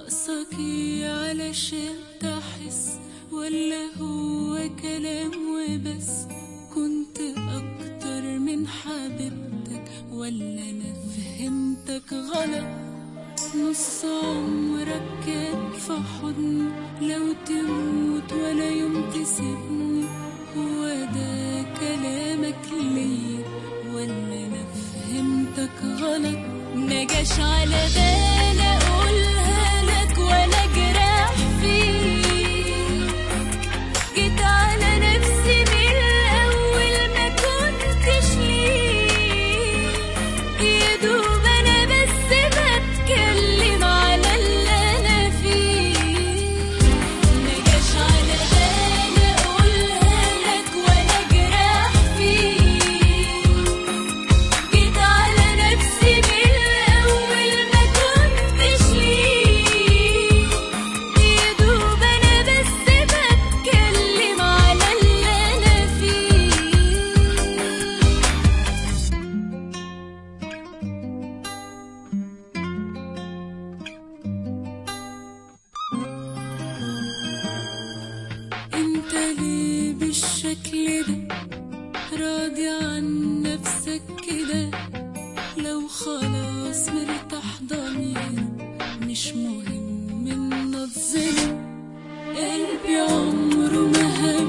ناقصك ايه علشان تحس؟ ولا هو كلام وبس؟ كنت اكتر من حبيبتك ولا انا فهمتك غلط؟ نص عمرك كان في حضني، لو تموت ولا يوم تسيبني، هو ده كلامك ليا ولا انا فهمتك غلط؟ مجاش على بالي اقولها لك ولا جراح فيك، جيت على نفسي من الاول ما كنتش ليك، يا دوب انا بس بتكلم على اللي انا فيه. مجاش على بالي اقولها لك ولا جراح فيك، جيت على نفسي من الاول ما كنتش ليك، يا دوب انا بس بتكلم على اللي انا فيه. انت ليه بالشكل ده؟ راضي عن نفسك كده؟ لو خلاص مرتاح ضميرك مش مهم النظرة، قلبي عمره ما